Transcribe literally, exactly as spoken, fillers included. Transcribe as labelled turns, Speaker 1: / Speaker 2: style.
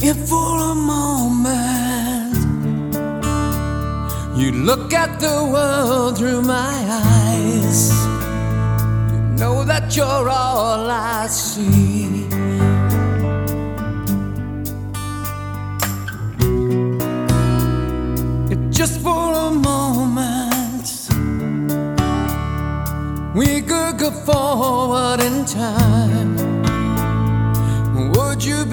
Speaker 1: If for a moment you look at the world through my eyes, you know that you're all I see. If just for a moment we could go forward in time, would you be